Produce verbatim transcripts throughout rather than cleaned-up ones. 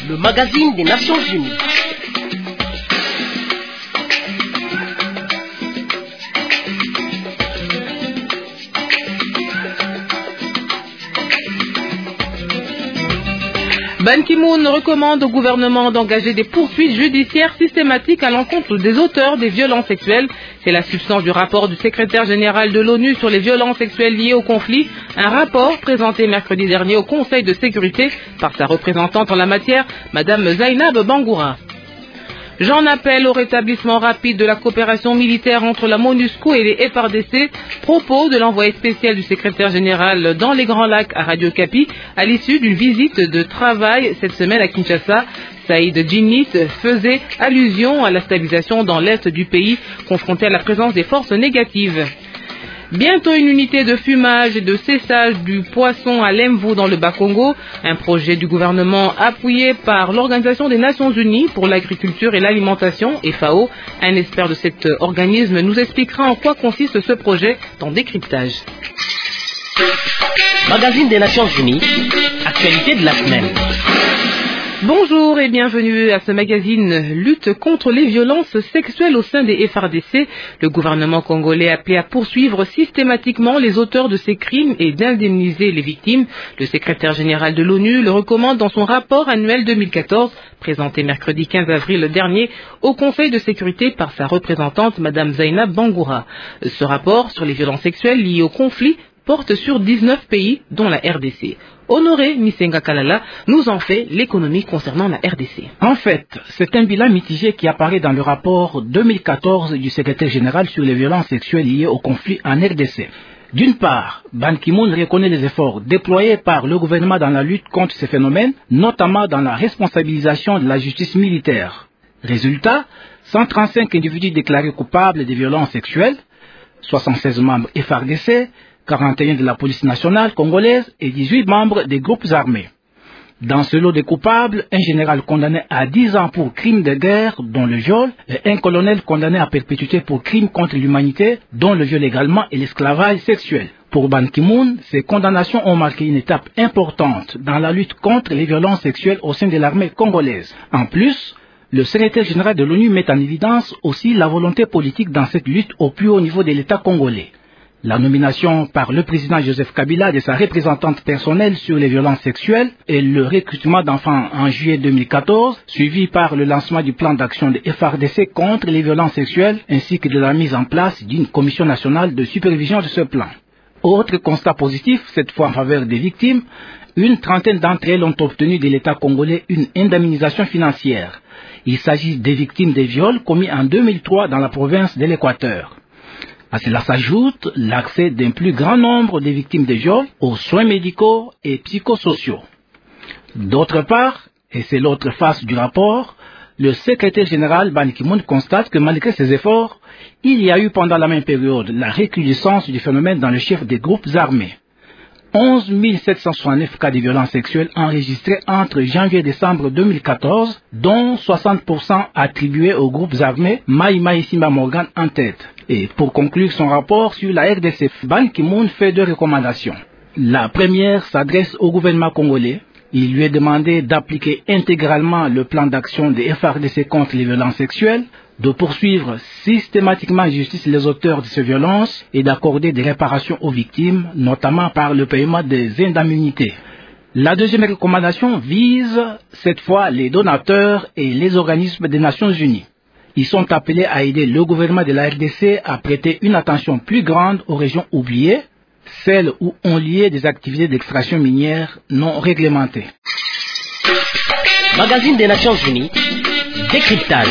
le magazine des Nations Unies. Ban Ki-moon recommande au gouvernement d'engager des poursuites judiciaires systématiques à l'encontre des auteurs des violences sexuelles. C'est la substance du rapport du secrétaire général de l'ONU sur les violences sexuelles liées au conflit. Un rapport présenté mercredi dernier au Conseil de sécurité par sa représentante en la matière, Madame Zainab Bangoura. J'en appelle au rétablissement rapide de la coopération militaire entre la MONUSCO et les F R D C, propos de l'envoyé spécial du secrétaire général dans les Grands Lacs à Radio Kapi, à l'issue d'une visite de travail cette semaine à Kinshasa. Saïd Djinnit faisait allusion à la stabilisation dans l'est du pays, confronté à la présence des forces négatives. Bientôt une unité de fumage et de cessage du poisson à Lemvou dans le Bas-Congo, un projet du gouvernement appuyé par l'Organisation des Nations Unies pour l'agriculture et l'alimentation, F A O. Un expert de cet organisme nous expliquera en quoi consiste ce projet dans Décryptage. Magazine des Nations Unies, actualité de la semaine. Bonjour et bienvenue à ce magazine Lutte contre les violences sexuelles au sein des F R D C. Le gouvernement congolais a appelé à poursuivre systématiquement les auteurs de ces crimes et d'indemniser les victimes. Le secrétaire général de l'ONU le recommande dans son rapport annuel deux mille quatorze, présenté mercredi quinze avril dernier au Conseil de sécurité par sa représentante Madame Zainab Bangoura. Ce rapport sur les violences sexuelles liées au conflit porte sur dix-neuf pays, dont la R D C. Honoré Misenga Kalala nous en fait l'économie concernant la R D C. En fait, c'est un bilan mitigé qui apparaît dans le rapport deux mille quatorze du secrétaire général sur les violences sexuelles liées au conflit en R D C. D'une part, Ban Ki-moon reconnaît les efforts déployés par le gouvernement dans la lutte contre ces phénomènes, notamment dans la responsabilisation de la justice militaire. Résultat, cent trente-cinq individus déclarés coupables des violences sexuelles, soixante-seize membres F R D C, quarante et un de la police nationale congolaise et dix-huit membres des groupes armés. Dans ce lot de coupables, un général condamné à dix ans pour crimes de guerre, dont le viol, et un colonel condamné à perpétuité pour crimes contre l'humanité, dont le viol également et l'esclavage sexuel. Pour Ban Ki-moon, ces condamnations ont marqué une étape importante dans la lutte contre les violences sexuelles au sein de l'armée congolaise. En plus, le secrétaire général de l'ONU met en évidence aussi la volonté politique dans cette lutte au plus haut niveau de l'État congolais. La nomination par le président Joseph Kabila de sa représentante personnelle sur les violences sexuelles et le recrutement d'enfants en juillet deux mille quatorze, suivi par le lancement du plan d'action de F R D C contre les violences sexuelles ainsi que de la mise en place d'une commission nationale de supervision de ce plan. Autre constat positif, cette fois en faveur des victimes, une trentaine d'entre elles ont obtenu de l'État congolais une indemnisation financière. Il s'agit des victimes des viols commis en deux mille trois dans la province de l'Équateur. À cela s'ajoute l'accès d'un plus grand nombre des victimes de viols aux soins médicaux et psychosociaux. D'autre part, et c'est l'autre face du rapport, le secrétaire général Ban Ki-moon constate que malgré ces efforts, il y a eu pendant la même période la recrudescence du phénomène dans le chef des groupes armés. onze mille sept cent soixante-neuf cas de violences sexuelles enregistrés entre janvier et décembre deux mille quatorze, dont soixante pour cent attribués aux groupes armés, Mai Mai Simba Morgan en tête. Et pour conclure son rapport sur la R D C, Ban Ki-moon fait deux recommandations. La première s'adresse au gouvernement congolais. Il lui est demandé d'appliquer intégralement le plan d'action des F R D C contre les violences sexuelles, de poursuivre systématiquement en justice les auteurs de ces violences et d'accorder des réparations aux victimes, notamment par le paiement des indemnités. La deuxième recommandation vise cette fois les donateurs et les organismes des Nations Unies. Ils sont appelés à aider le gouvernement de la R D C à prêter une attention plus grande aux régions oubliées, celles où ont lieu des activités d'extraction minière non réglementées. Magazine des Nations Unies, Décryptage.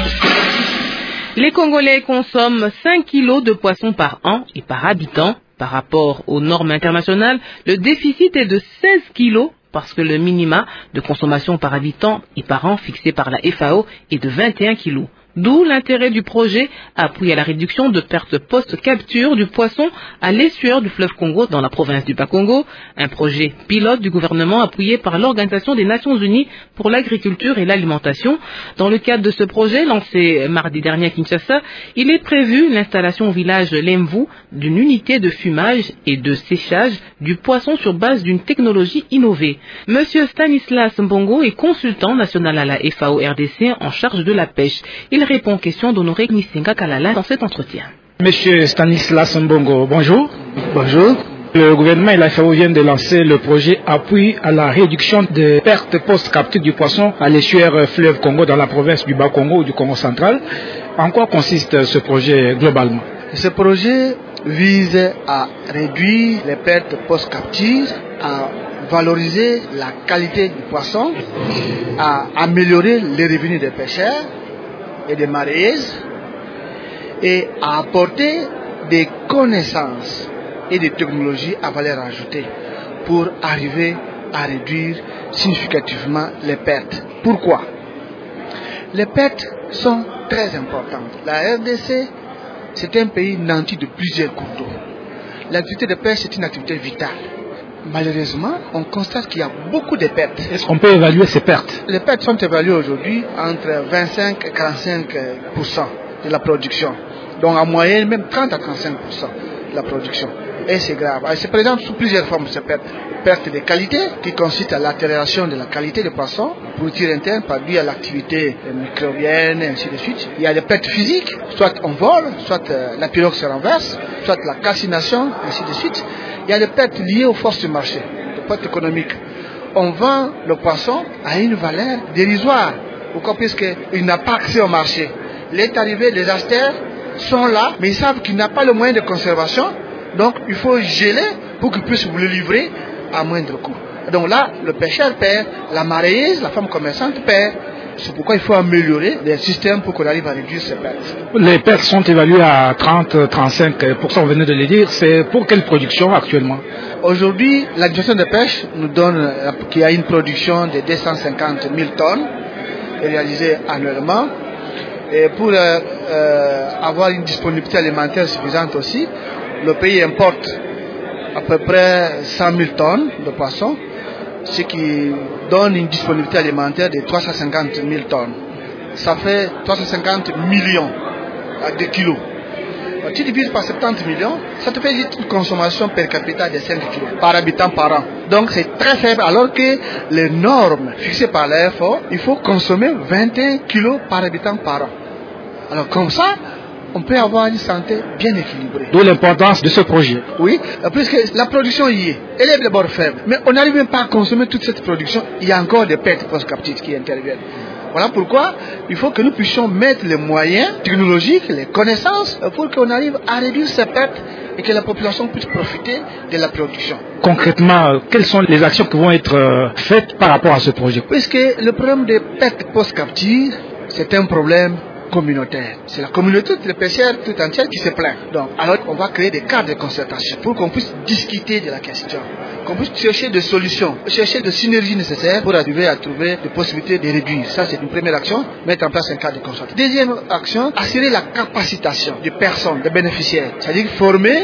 Les Congolais consomment cinq kilos de poissons par an et par habitant. Par rapport aux normes internationales, le déficit est de seize kilos parce que le minima de consommation par habitant et par an fixé par la F A O est de vingt et un kilos. D'où l'intérêt du projet appui à la réduction de pertes post-capture du poisson à l'estuaire du fleuve Congo dans la province du Bas-Congo, un projet pilote du gouvernement appuyé par l'Organisation des Nations Unies pour l'agriculture et l'alimentation. Dans le cadre de ce projet lancé mardi dernier à Kinshasa, il est prévu l'installation au village Lemvu d'une unité de fumage et de séchage du poisson sur base d'une technologie innovée. Monsieur Stanislas Mbongo est consultant national à la F A O R D C en charge de la pêche. Il répond aux questions d'Honoré Misenga Kalala dans cet entretien. Monsieur Stanislas Mbongo, bonjour. Bonjour. Le gouvernement et la F A O viennent de lancer le projet appui à la réduction des pertes post-capture du poisson à l'estuaire fleuve Congo dans la province du Bas-Congo ou du Congo central. En quoi consiste ce projet globalement? Ce projet vise à réduire les pertes post-capture, à valoriser la qualité du poisson, à améliorer les revenus des pêcheurs et des mareyeuses et à apporter des connaissances et des technologies à valeur ajoutée pour arriver à réduire significativement les pertes. Pourquoi? Les pertes sont très importantes. La R D C, c'est un pays nanti de plusieurs cours d'eau. L'activité de pêche, c'est une activité vitale. Malheureusement, on constate qu'il y a beaucoup de pertes. Est-ce qu'on peut évaluer ces pertes? Les pertes sont évaluées aujourd'hui entre vingt-cinq et quarante-cinq pour cent de la production. Donc en moyenne, même trente à trente-cinq pour cent de la production. Et c'est grave. Elle se présente sous plusieurs formes, ces pertes. Perte de qualité, qui consiste à l'altération de la qualité des poissons, pourriture interne, par dû à l'activité microbienne, et ainsi de suite. Il y a des pertes physiques, soit on vole, soit euh, la pirogue se renverse, soit la calcination, ainsi de suite. Il y a des pertes liées aux forces du marché, des pertes économiques. On vend le poisson à une valeur dérisoire, pourquoi? Puisqu'il n'a pas accès au marché. Les arrivés, les acheteurs sont là, mais ils savent qu'il n'a pas le moyen de conservation, donc il faut geler pour qu'ils puissent vous le livrer à moindre coût. Donc là, le pêcheur perd, la maraîuse, la femme commerçante perd. C'est pourquoi il faut améliorer les systèmes pour qu'on arrive à réduire ces pertes. Les pertes sont évaluées à trente à trente-cinq pour cent, vous venez de le dire. C'est pour quelle production actuellement? Aujourd'hui, l'administration de pêche nous donne qu'il y a une production de deux cent cinquante mille tonnes réalisée annuellement. Et pour euh, euh, avoir une disponibilité alimentaire suffisante aussi, le pays importe à peu près cent mille tonnes de poissons, ce qui donne une disponibilité alimentaire de trois cent cinquante mille tonnes. Ça fait trois cent cinquante millions de kilos. Quand tu divises par soixante-dix millions, ça te fait une consommation per capita de cinq kilos par habitant par an. Donc c'est très faible, alors que les normes fixées par la F A O, il faut consommer vingt et un kilos par habitant par an. Alors comme ça, on peut avoir une santé bien équilibrée. D'où l'importance de ce projet. Oui, puisque la production y est. Elle est d'abord faible. Mais on n'arrive même pas à consommer toute cette production. Il y a encore des pertes post-captives qui interviennent. Voilà pourquoi il faut que nous puissions mettre les moyens technologiques, les connaissances, pour qu'on arrive à réduire ces pertes et que la population puisse profiter de la production. Concrètement, quelles sont les actions qui vont être faites par rapport à ce projet? Puisque le problème des pertes post-captives, c'est un problème communautaire. C'est la communauté, les pêcheurs tout entière qui se plaint. Donc, alors on va créer des cadres de concertation pour qu'on puisse discuter de la question, qu'on puisse chercher des solutions, chercher des synergies nécessaires pour arriver à trouver des possibilités de réduire. Ça, c'est une première action, mettre en place un cadre de concertation. Deuxième action, assurer la capacitation des personnes, des bénéficiaires. C'est-à-dire former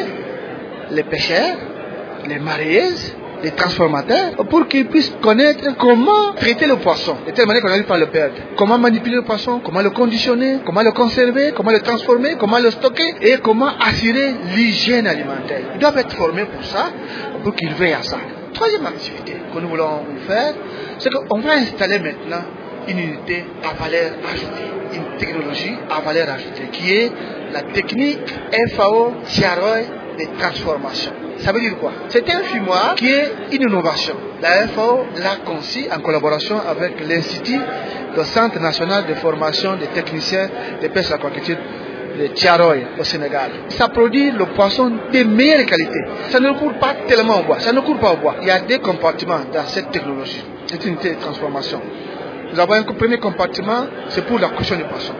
les pêcheurs, les mareyeuses, les transformateurs, pour qu'ils puissent connaître comment traiter le poisson, de telle manière qu'on n'arrive pas à le perdre. Comment manipuler le poisson, comment le conditionner, comment le conserver, comment le transformer, comment le stocker et comment assurer l'hygiène alimentaire. Ils doivent être formés pour ça, pour qu'ils veillent à ça. Troisième activité que nous voulons faire, c'est qu'on va installer maintenant une unité à valeur ajoutée, une technologie à valeur ajoutée, qui est la technique F A O Tiaroy de transformation. Ça veut dire quoi? C'est un fumoir qui est une innovation. La F A O l'a conçu en collaboration avec l'Institut, le Centre national de formation des techniciens de pêche et aquaculture de Tiaroy au Sénégal. Ça produit le poisson de meilleure qualité. Ça ne court pas tellement au bois. Ça ne court pas au bois. Il y a des compartiments dans cette technologie. C'est une unité de transformation. Nous avons un premier compartiment, c'est pour la cuisson du poisson.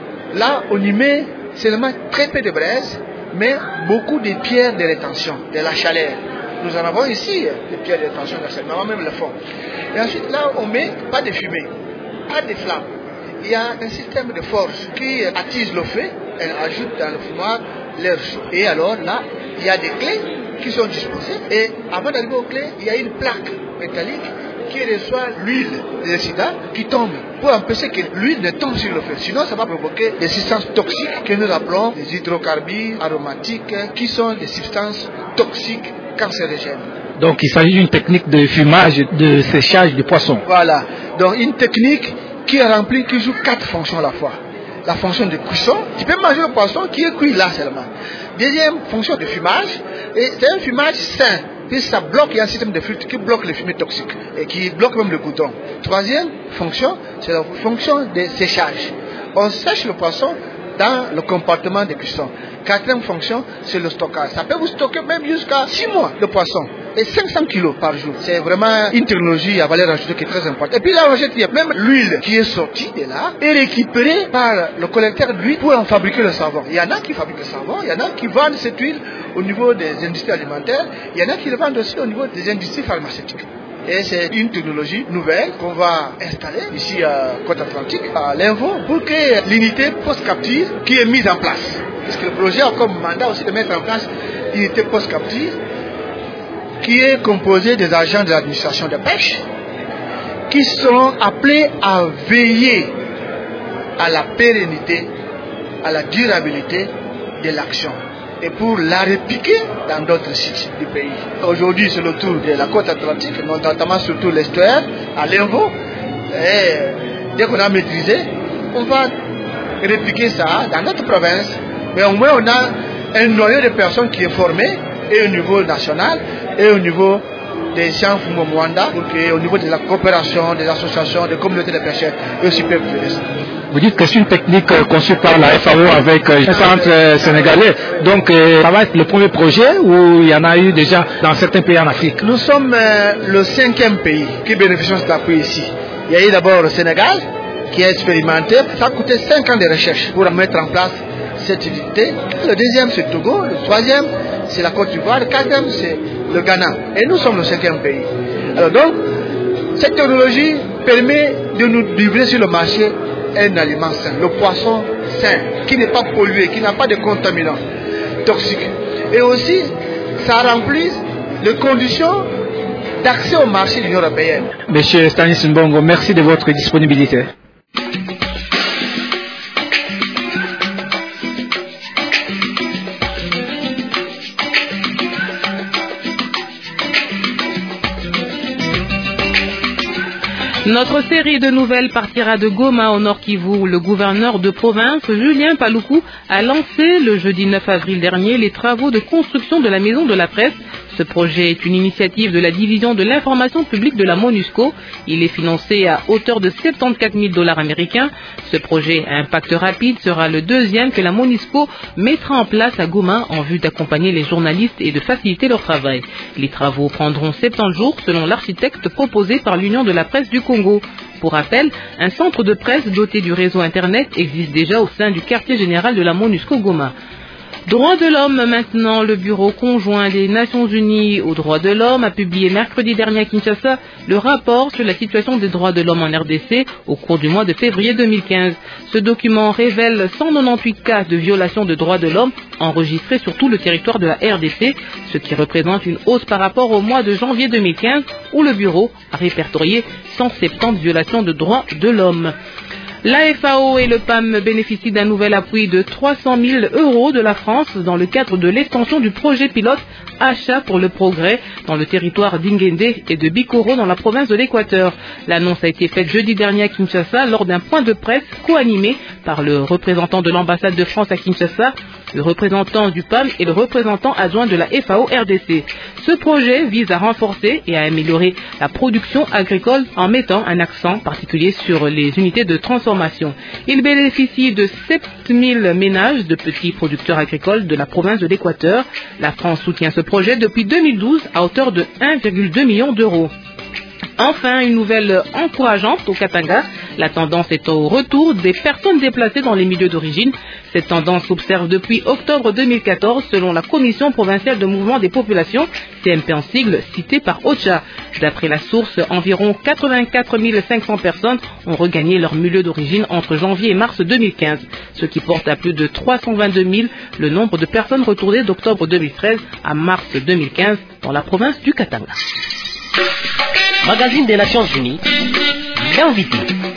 Là, on y met seulement très peu de braise, mais beaucoup de pierres de rétention, de la chaleur. Nous en avons ici, des pierres de rétention de la chaleur, nous avons même le fond. Et ensuite, là, on met pas de fumée, pas de flamme. il y a un système de forge qui attise le feu, elle ajoute dans le fumoir l'air chaud. Et alors là, il y a des clés qui sont disposées. Et avant d'arriver aux clés, il y a une plaque métallique qui reçoit l'huile des accidents qui tombe pour empêcher que l'huile ne tombe sur le feu. Sinon, ça va provoquer des substances toxiques que nous appelons des hydrocarbures aromatiques, qui sont des substances toxiques cancérigènes. Donc il s'agit d'une technique de fumage, de séchage du poisson. Voilà. Donc une technique qui remplit, qui joue quatre fonctions à la fois. La fonction de cuisson, tu peux manger le poisson qui est cuit là seulement. Deuxième fonction de fumage, et c'est un fumage sain. Puis ça bloque, il y a un système de filtre qui bloque les fumées toxiques et qui bloque même le goudron. Troisième fonction, c'est la fonction de séchage. On sèche le poisson dans le compartiment de cuisson. Quatrième fonction, c'est le stockage. Ça peut vous stocker même jusqu'à six mois le poisson et cinq cents kilos par jour. C'est vraiment une technologie à valeur ajoutée qui est très importante. Et puis là, on jette, il y a même l'huile qui est sortie de là et récupérée par le collecteur d'huile pour en fabriquer le savon. Il y en a qui fabriquent le savon, il y en a qui vendent cette huile au niveau des industries alimentaires, il y en a qui le vendent aussi au niveau des industries pharmaceutiques. Et c'est une technologie nouvelle qu'on va installer ici à Côte-Atlantique, à l'Invo, pour que l'unité post-capture qui est mise en place. Parce que le projet a comme mandat aussi de mettre en place l'unité post-capture qui est composée des agents de l'administration de pêche qui seront appelés à veiller à la pérennité, à la durabilité de l'action et pour la répliquer dans d'autres sites du pays. Aujourd'hui, c'est le tour de la côte atlantique, notamment surtout l'estuaire, à l'Invo. Et dès qu'on a maîtrisé, on va répliquer ça dans notre province. Mais au moins, on a un noyau de personnes qui est formé, et au niveau national, et au niveau des champs Fumo-Mwanda, pour que, au niveau de la coopération, des associations, des communautés de pêcheurs, et aussi peuple. Vous dites que c'est une technique euh, conçue par la F A O avec euh, un centre euh, sénégalais. Donc, euh, ça va être le premier projet ou il y en a eu déjà dans certains pays en Afrique? Nous sommes euh, le cinquième pays qui bénéficie de cet appui ici. Il y a eu d'abord le Sénégal qui a expérimenté. Ça a coûté cinq ans de recherche pour mettre en place cette unité. Le deuxième, c'est le Togo. Le troisième, c'est la Côte d'Ivoire. Le quatrième, c'est le Ghana. Et nous sommes le cinquième pays. Alors donc, cette technologie permet de nous livrer sur le marché un aliment sain, le poisson sain, qui n'est pas pollué, qui n'a pas de contaminants toxiques. Et aussi, ça remplit les conditions d'accès au marché de l'Union européenne. Monsieur Stanis Mbongo, merci de votre disponibilité. Notre série de nouvelles partira de Goma au Nord Kivu, où le gouverneur de province, Julien Paluku, a lancé le jeudi neuf avril dernier les travaux de construction de la maison de la presse. Ce projet est une initiative de la division de l'information publique de la MONUSCO. Il est financé à hauteur de soixante-quatorze mille dollars américains. Ce projet à impact rapide sera le deuxième que la MONUSCO mettra en place à Goma en vue d'accompagner les journalistes et de faciliter leur travail. Les travaux prendront soixante-dix jours selon l'architecte proposé par l'Union de la presse du Congo. Pour rappel, un centre de presse doté du réseau Internet existe déjà au sein du quartier général de la MONUSCO Goma. Droits de l'homme maintenant, le Bureau conjoint des Nations Unies aux droits de l'homme a publié mercredi dernier à Kinshasa le rapport sur la situation des droits de l'homme en R D C au cours du mois de février deux mille quinze. Ce document révèle cent quatre-vingt-dix-huit cas de violation de droits de l'homme enregistrés sur tout le territoire de la R D C, ce qui représente une hausse par rapport au mois de janvier deux mille quinze où le Bureau a répertorié cent soixante-dix violations de droits de l'homme. La F A O et le P A M bénéficient d'un nouvel appui de trois cent mille euros de la France dans le cadre de l'extension du projet pilote Achat pour le progrès dans le territoire d'Ingende et de Bikoro dans la province de l'Équateur. L'annonce a été faite jeudi dernier à Kinshasa lors d'un point de presse co-animé par le représentant de l'ambassade de France à Kinshasa, le représentant du P A M et le représentant adjoint de la F A O R D C. Ce projet vise à renforcer et à améliorer la production agricole en mettant un accent particulier sur les unités de transformation. Il bénéficie de sept mille ménages de petits producteurs agricoles de la province de l'Équateur. La France soutient ce projet depuis deux mille douze à hauteur de un virgule deux million d'euros. Enfin, une nouvelle encourageante au Katanga. La tendance est au retour des personnes déplacées dans les milieux d'origine. Cette tendance s'observe depuis octobre deux mille quatorze selon la Commission provinciale de mouvement des populations, C M P en sigle, citée par OCHA. D'après la source, environ quatre-vingt-quatre mille cinq cents personnes ont regagné leur milieu d'origine entre janvier et mars deux mille quinze, ce qui porte à plus de trois cent vingt-deux mille le nombre de personnes retournées d'octobre deux mille treize à mars deux mille quinze dans la province du Katanga. Magazine des Nations Unies, l'invité.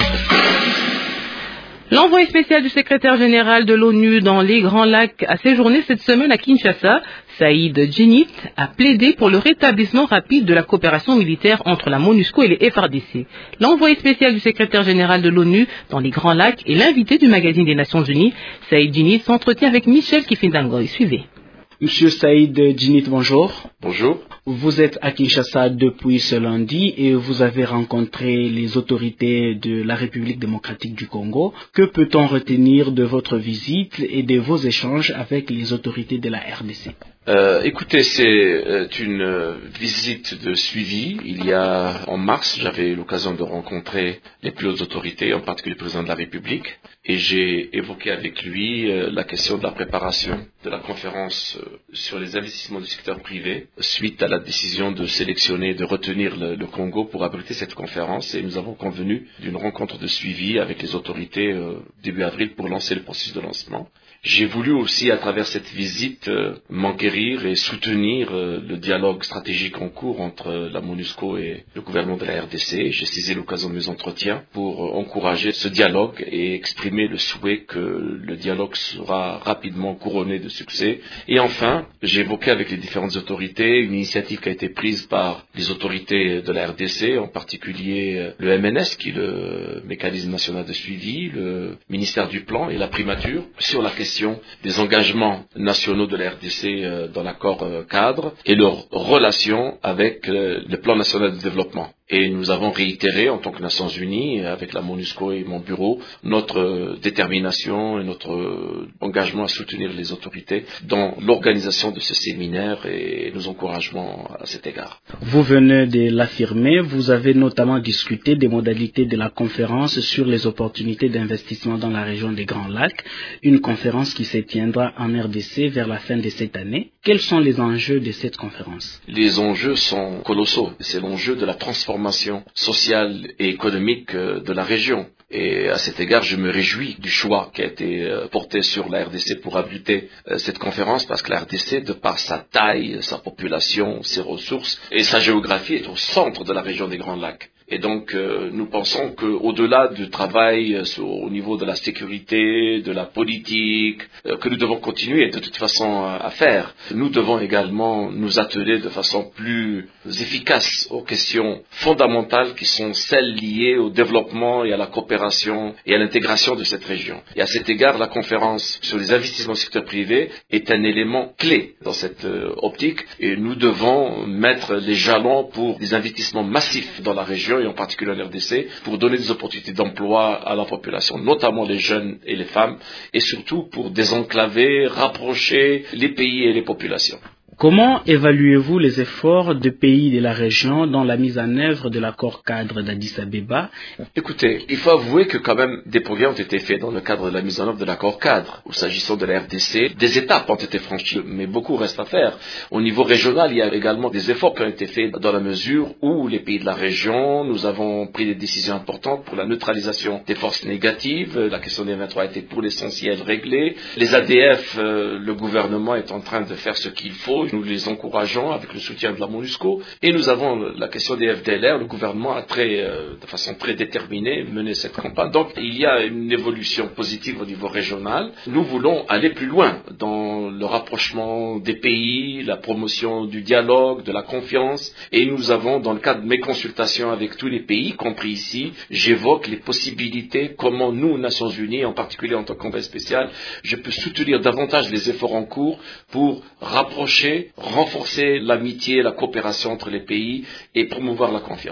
L'envoyé spécial du secrétaire général de l'ONU dans les Grands Lacs a séjourné cette semaine à Kinshasa. Saïd Djinit a plaidé pour le rétablissement rapide de la coopération militaire entre la MONUSCO et les F R D C. L'envoyé spécial du secrétaire général de l'ONU dans les Grands Lacs et l'invité du magazine des Nations Unies, Saïd Djinit, s'entretient avec Michel Kifindangoy. Suivez. Monsieur Saïd Djinit, bonjour. Bonjour. Vous êtes à Kinshasa depuis ce lundi et vous avez rencontré les autorités de la République démocratique du Congo. Que peut-on retenir de votre visite et de vos échanges avec les autorités de la R D C? Euh, écoutez, c'est euh, une euh, visite de suivi. Il y a, en mars, j'avais eu l'occasion de rencontrer les plus hautes autorités, en particulier le président de la République, et j'ai évoqué avec lui euh, la question de la préparation de la conférence euh, sur les investissements du secteur privé, suite à la décision de sélectionner, de retenir le, le Congo pour abriter cette conférence, et nous avons convenu d'une rencontre de suivi avec les autorités euh, début avril pour lancer le processus de lancement. J'ai voulu aussi, à travers cette visite, euh, m'enquérir et soutenir euh, le dialogue stratégique en cours entre la MONUSCO et le gouvernement de la R D C. J'ai saisi l'occasion de mes entretiens pour euh, encourager ce dialogue et exprimer le souhait que le dialogue sera rapidement couronné de succès. Et enfin, j'ai évoqué avec les différentes autorités une initiative qui a été prise par les autorités de la R D C, en particulier le M N S, qui est le mécanisme national de suivi, le ministère du Plan et la primature, sur la question des engagements nationaux de la R D C dans l'accord cadre et leur relation avec le plan national de développement. Et nous avons réitéré en tant que Nations Unies, avec la MONUSCO et mon bureau, notre détermination et notre engagement à soutenir les autorités dans l'organisation de ce séminaire et nos encouragements à cet égard. Vous venez de l'affirmer, vous avez notamment discuté des modalités de la conférence sur les opportunités d'investissement dans la région des Grands Lacs, une conférence qui se tiendra en R D C vers la fin de cette année. Quels sont les enjeux de cette conférence? Les enjeux sont colossaux. C'est l'enjeu de la transformation sociale et économique de la région. Et à cet égard, je me réjouis du choix qui a été porté sur la R D C pour abriter cette conférence, parce que la R D C, de par sa taille, sa population, ses ressources et sa géographie, est au centre de la région des Grands Lacs. Et donc, euh, nous pensons qu'au-delà du travail euh, sur, au niveau de la sécurité, de la politique, euh, que nous devons continuer de toute façon à, à faire, nous devons également nous atteler de façon plus efficace aux questions fondamentales qui sont celles liées au développement et à la coopération et à l'intégration de cette région. Et à cet égard, la conférence sur les investissements au secteur privé est un élément clé dans cette euh, optique, et nous devons mettre les jalons pour des investissements massifs dans la région, et en particulier en R D C, pour donner des opportunités d'emploi à la population, notamment les jeunes et les femmes, et surtout pour désenclaver, rapprocher les pays et les populations. Comment évaluez-vous les efforts des pays de la région dans la mise en œuvre de l'accord cadre d'Addis Abeba? Écoutez, il faut avouer que quand même des progrès ont été faits dans le cadre de la mise en œuvre de l'accord cadre. S'agissant de la R D C, des étapes ont été franchies, mais beaucoup reste à faire. Au niveau régional, il y a également des efforts qui ont été faits dans la mesure où les pays de la région, nous avons pris des décisions importantes pour la neutralisation des forces négatives. La question des vingt-trois a été pour l'essentiel réglée. Les A D F, euh, le gouvernement est en train de faire ce qu'il faut. Nous les encourageons avec le soutien de la MONUSCO, et nous avons la question des F D L R. Le gouvernement a très, euh, de façon très déterminée mené cette campagne. Donc il y a une évolution positive au niveau régional. Nous voulons aller plus loin dans le rapprochement des pays, la promotion du dialogue, de la confiance, et nous avons, dans le cadre de mes consultations avec tous les pays, y compris ici, j'évoque les possibilités, comment nous, Nations Unies, en particulier en tant qu'envoyé spécial, je peux soutenir davantage les efforts en cours pour rapprocher, renforcer l'amitié et la coopération entre les pays et promouvoir la confiance.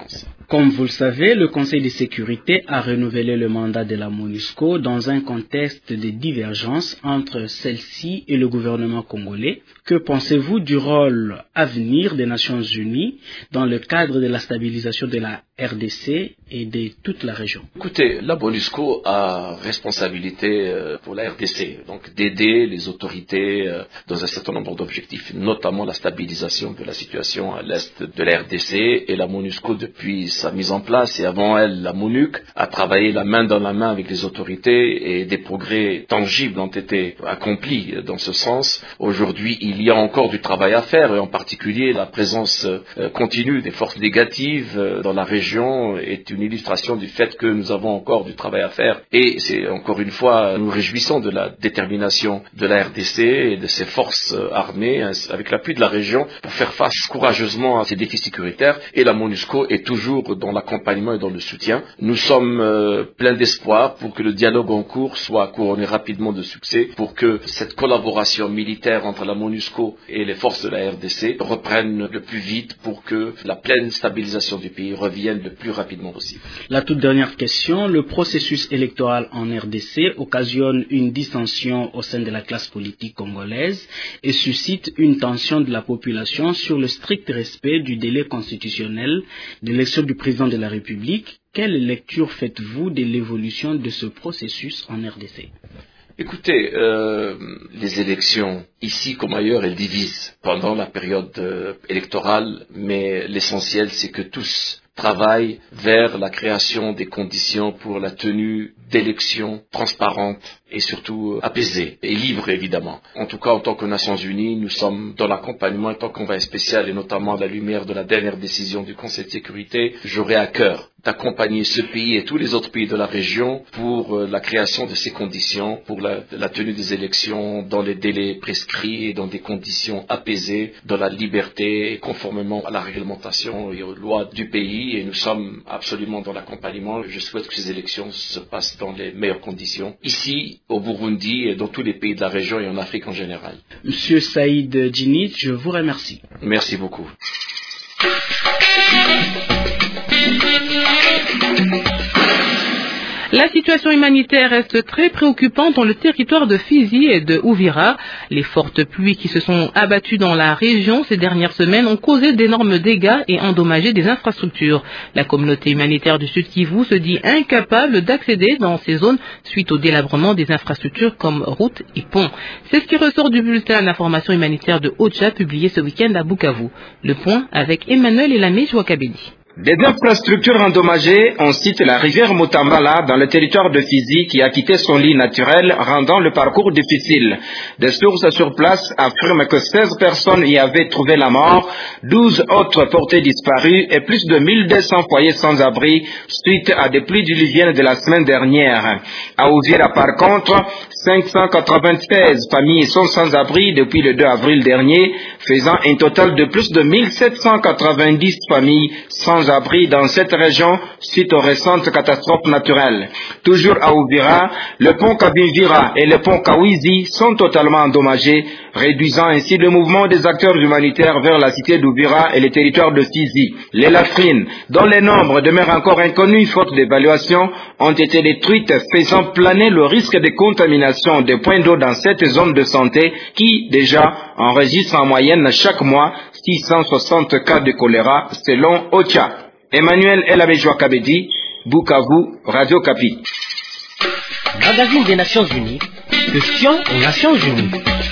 Comme vous le savez, le Conseil de sécurité a renouvelé le mandat de la MONUSCO dans un contexte de divergence entre celle-ci et le gouvernement congolais. Que pensez-vous du rôle à venir des Nations Unies dans le cadre de la stabilisation de la R D C et de toute la région? Écoutez, la MONUSCO a responsabilité pour la R D C, donc d'aider les autorités dans un certain nombre d'objectifs, notamment la stabilisation de la situation à l'est de la R D C, et la MONUSCO, depuis sa mise en place, et avant elle, la MONUC, a travaillé la main dans la main avec les autorités, et des progrès tangibles ont été accomplis dans ce sens. Aujourd'hui, il y a encore du travail à faire, et en particulier la présence continue des forces négatives dans la région est une illustration du fait que nous avons encore du travail à faire, et c'est encore une fois, nous réjouissons de la détermination de la R D C et de ses forces armées avec l'appui de la région pour faire face courageusement à ces défis sécuritaires, et la MONUSCO est toujours dans l'accompagnement et dans le soutien. Nous sommes euh, pleins d'espoir pour que le dialogue en cours soit couronné rapidement de succès, pour que cette collaboration militaire entre la MONUSCO et les forces de la R D C reprenne le plus vite pour que la pleine stabilisation du pays revienne le plus rapidement possible. La toute dernière question, le processus électoral en R D C occasionne une dissension au sein de la classe politique congolaise et suscite une tension de la population sur le strict respect du délai constitutionnel d'élection du président de la République. Quelle lecture faites-vous de l'évolution de ce processus en R D C? Écoutez, euh, les élections, ici comme ailleurs, elles divisent pendant la période euh, électorale, mais l'essentiel, c'est que tous travaillent vers la création des conditions pour la tenue d'élections transparentes et surtout apaisées et libres, évidemment. En tout cas, en tant que Nations Unies, nous sommes dans l'accompagnement en tant qu'envoyé spécial, et notamment à la lumière de la dernière décision du Conseil de sécurité, j'aurai à cœur d'accompagner ce pays et tous les autres pays de la région pour la création de ces conditions, pour la, la tenue des élections dans les délais prescrits et dans des conditions apaisées, dans la liberté et conformément à la réglementation et aux lois du pays. Et nous sommes absolument dans l'accompagnement. Je souhaite que ces élections se passent dans les meilleures conditions, ici, au Burundi et dans tous les pays de la région et en Afrique en général. Monsieur Saïd Djinit, je vous remercie. Merci beaucoup. La situation humanitaire reste très préoccupante dans le territoire de Fizi et de Uvira. Les fortes pluies qui se sont abattues dans la région ces dernières semaines ont causé d'énormes dégâts et endommagé des infrastructures. La communauté humanitaire du Sud Kivu se dit incapable d'accéder dans ces zones suite au délabrement des infrastructures comme routes et ponts. C'est ce qui ressort du bulletin d'information humanitaire de OCHA publié ce week-end à Bukavu. Le point avec Emmanuel Elamé Jouakabedi. Des infrastructures endommagées, on cite la rivière Motambala dans le territoire de Fizi qui a quitté son lit naturel, rendant le parcours difficile. Des sources sur place affirment que seize personnes y avaient trouvé la mort, douze autres portées disparues et plus de mille deux cents foyers sans abri suite à des pluies diluviennes de la semaine dernière. À Uvira par contre, cinq cent quatre-vingt-seize familles sont sans abri depuis le deux avril dernier, faisant un total de plus de mille sept cent quatre-vingt-dix familles sans abri dans cette région suite aux récentes catastrophes naturelles. Toujours à Uvira, le pont Kabimvira et le pont Kawizi sont totalement endommagés, réduisant ainsi le mouvement des acteurs humanitaires vers la cité d'Uvira et les territoires de Fizi. Les Lafrines, dont les nombres demeurent encore inconnus faute d'évaluation, ont été détruites, faisant planer le risque de contamination des points d'eau dans cette zone de santé qui, déjà, enregistre en moyenne chaque mois six cent soixante cas de choléra selon OCHA. Emmanuel Elabejoa Kabedi, Bukavu, Radio Kapi. Magazine des Nations Unies, question aux Nations Unies.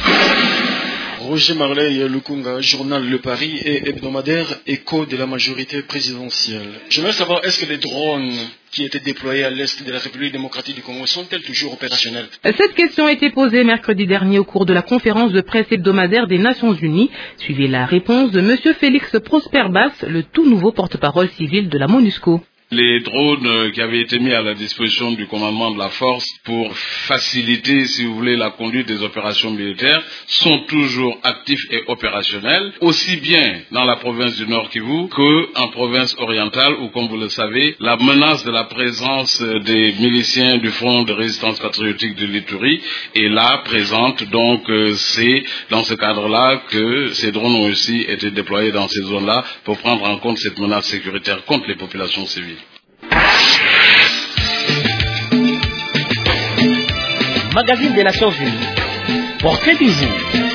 Roger Marley Lukunga, journal Le Paris et hebdomadaire écho de la majorité présidentielle. J'aimerais savoir, est-ce que les drones qui étaient déployés à l'est de la République démocratique du Congo sont-elles toujours opérationnelles? Cette question a été posée mercredi dernier au cours de la conférence de presse hebdomadaire des Nations Unies. Suivez la réponse de M. Félix Prosper Bass, le tout nouveau porte-parole civil de la MONUSCO. Les drones qui avaient été mis à la disposition du commandement de la force pour faciliter, si vous voulez, la conduite des opérations militaires sont toujours actifs et opérationnels, aussi bien dans la province du Nord Kivu qu'en province orientale où, comme vous le savez, la menace de la présence des miliciens du Front de résistance patriotique de l'Ituri est là, présente. Donc c'est dans ce cadre-là que ces drones ont aussi été déployés dans ces zones-là pour prendre en compte cette menace sécuritaire contre les populations civiles. Magazine des Nations Unies. Portrait du jour.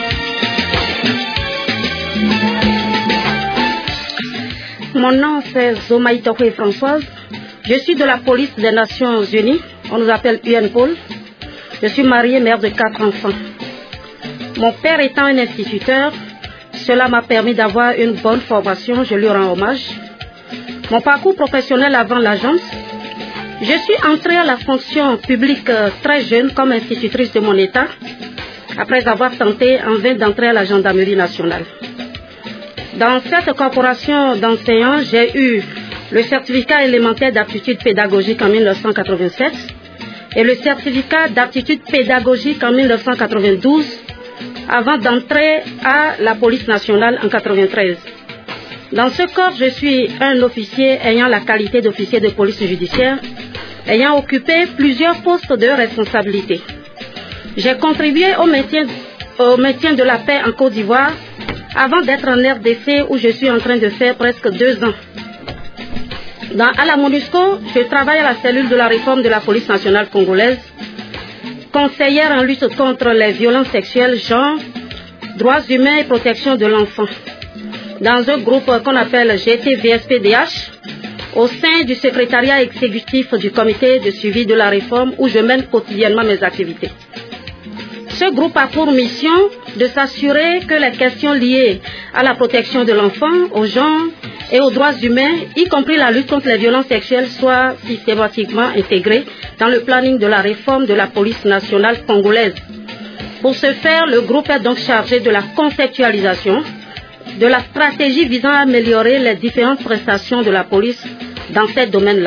Mon nom c'est Zomaï Tokwe Françoise. Je suis de la police des Nations Unies. On nous appelle U N P O L. Je suis mariée, mère de quatre enfants. Mon père étant un instituteur, cela m'a permis d'avoir une bonne formation. Je lui rends hommage. Mon parcours professionnel avant l'agence, je suis entrée à la fonction publique très jeune comme institutrice de mon État, après avoir tenté en vain d'entrer à la gendarmerie nationale. Dans cette corporation d'enseignants, j'ai eu le certificat élémentaire d'aptitude pédagogique en mille neuf cent quatre-vingt-sept et le certificat d'aptitude pédagogique en mille neuf cent quatre-vingt-douze avant d'entrer à la police nationale en mille neuf cent quatre-vingt-treize. Dans ce corps, je suis un officier ayant la qualité d'officier de police judiciaire, ayant occupé plusieurs postes de responsabilité. J'ai contribué au maintien, au maintien de la paix en Côte d'Ivoire avant d'être en R D C où je suis en train de faire presque deux ans. Dans, à la MONUSCO, je travaille à la cellule de la réforme de la police nationale congolaise, conseillère en lutte contre les violences sexuelles, genre, droits humains et protection de l'enfant. Dans un groupe qu'on appelle G T V S P D H, au sein du secrétariat exécutif du comité de suivi de la réforme où je mène quotidiennement mes activités. Ce groupe a pour mission de s'assurer que les questions liées à la protection de l'enfant, aux genre et aux droits humains, y compris la lutte contre les violences sexuelles, soient systématiquement intégrées dans le planning de la réforme de la police nationale congolaise. Pour ce faire, le groupe est donc chargé de la conceptualisation de la stratégie visant à améliorer les différentes prestations de la police dans ces domaines-là.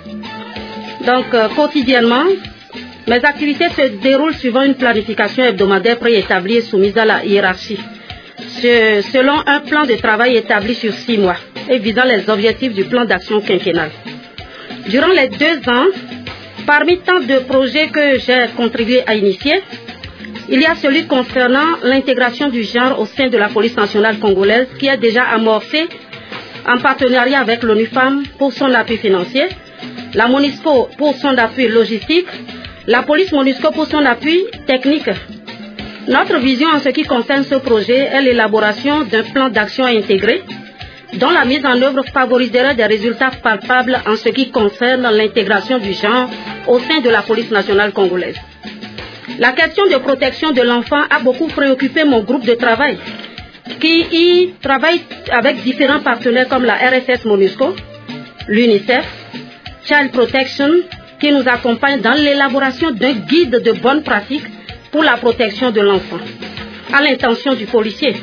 Donc, euh, quotidiennement, mes activités se déroulent suivant une planification hebdomadaire préétablie et soumise à la hiérarchie, ce, selon un plan de travail établi sur six mois et visant les objectifs du plan d'action quinquennal. Durant les deux ans, parmi tant de projets que j'ai contribué à initier, il y a celui concernant l'intégration du genre au sein de la police nationale congolaise qui est déjà amorcé en partenariat avec l'ONU Femmes pour son appui financier, la MONUSCO pour son appui logistique, la police MONUSCO pour son appui technique. Notre vision en ce qui concerne ce projet est l'élaboration d'un plan d'action intégré dont la mise en œuvre favoriserait des résultats palpables en ce qui concerne l'intégration du genre au sein de la police nationale congolaise. La question de protection de l'enfant a beaucoup préoccupé mon groupe de travail, qui y travaille avec différents partenaires comme la R S S MONUSCO, l'UNICEF, Child Protection, qui nous accompagne dans l'élaboration d'un guide de bonnes pratiques pour la protection de l'enfant, à l'intention du policier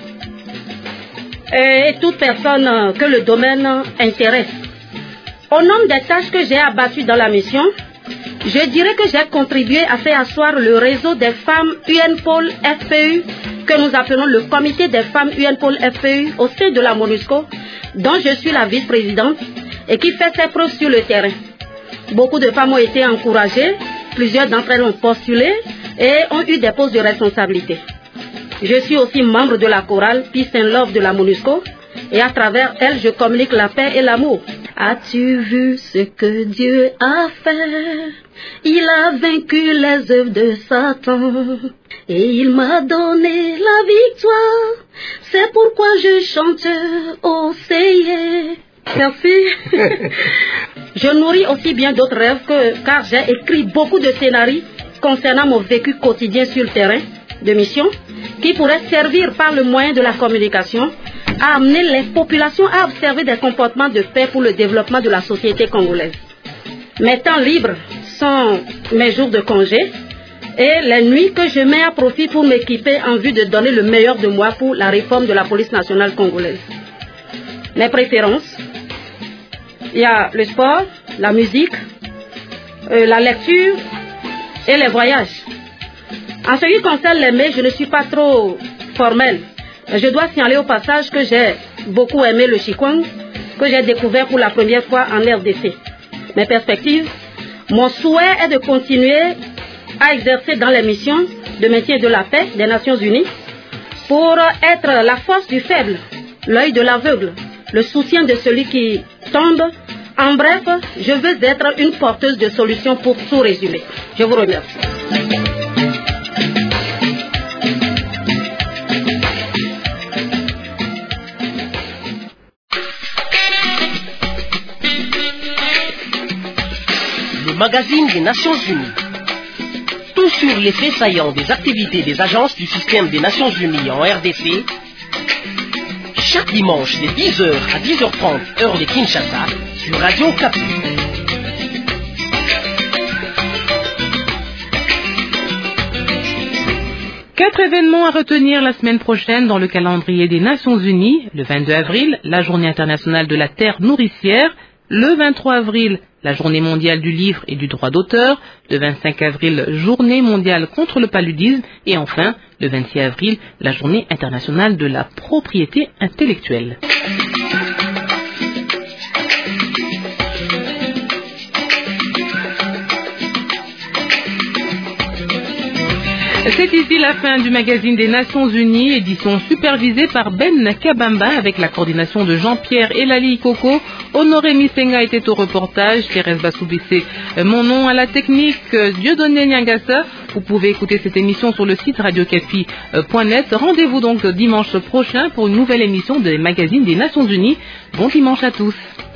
et toute personne que le domaine intéresse. Au nombre des tâches que j'ai abattues dans la mission, je dirais que j'ai contribué à faire asseoir le réseau des femmes U N P O L F P U, que nous appelons le comité des femmes U N P O L F P U au sein de la MONUSCO, dont je suis la vice-présidente et qui fait ses preuves sur le terrain. Beaucoup de femmes ont été encouragées, plusieurs d'entre elles ont postulé et ont eu des postes de responsabilité. Je suis aussi membre de la chorale Peace and Love de la MONUSCO et à travers elle, je communique la paix et l'amour. As-tu vu ce que Dieu a fait? Il a vaincu les œuvres de Satan et il m'a donné la victoire. C'est pourquoi je chante au Seigneur. Merci. Je nourris aussi bien d'autres rêves que, car j'ai écrit beaucoup de scénarios concernant mon vécu quotidien sur le terrain de mission qui pourraient servir par le moyen de la communication à amener les populations à observer des comportements de paix pour le développement de la société congolaise. Mes temps libres sont mes jours de congé et les nuits que je mets à profit pour m'équiper en vue de donner le meilleur de moi pour la réforme de la police nationale congolaise. Mes préférences, il y a le sport, la musique, euh, la lecture et les voyages. En ce qui concerne les mets, je ne suis pas trop formelle. Je dois signaler au passage que j'ai beaucoup aimé le Chikwang, que j'ai découvert pour la première fois en R D C. Mes perspectives, mon souhait est de continuer à exercer dans les missions de maintien de la paix des Nations Unies pour être la force du faible, l'œil de l'aveugle, le soutien de celui qui tombe. En bref, je veux être une porteuse de solutions pour tout résumer. Je vous remercie. Le magazine des Nations Unies. Tout sur les faits saillants des activités des agences du système des Nations Unies en R D C. Chaque dimanche de dix heures à dix heures trente, heure de Kinshasa, sur Radio Okapi. Quatre événements à retenir la semaine prochaine dans le calendrier des Nations Unies. Le vingt-deux avril, la Journée internationale de la terre nourricière. Le vingt-trois avril, la Journée mondiale du livre et du droit d'auteur. Le vingt-cinq avril, Journée mondiale contre le paludisme. Et enfin, le vingt-six avril, la Journée internationale de la propriété intellectuelle. C'est ici la fin du magazine des Nations Unies, édition supervisée par Ben Kabamba avec la coordination de Jean-Pierre Elali Koko. Honoré Misenga était au reportage, Thérèse Bassoubissé, mon nom à la technique, Dieudonné Nyangassa. Vous pouvez écouter cette émission sur le site radio okapi point net. Rendez-vous donc dimanche prochain pour une nouvelle émission des magazines des Nations Unies. Bon dimanche à tous.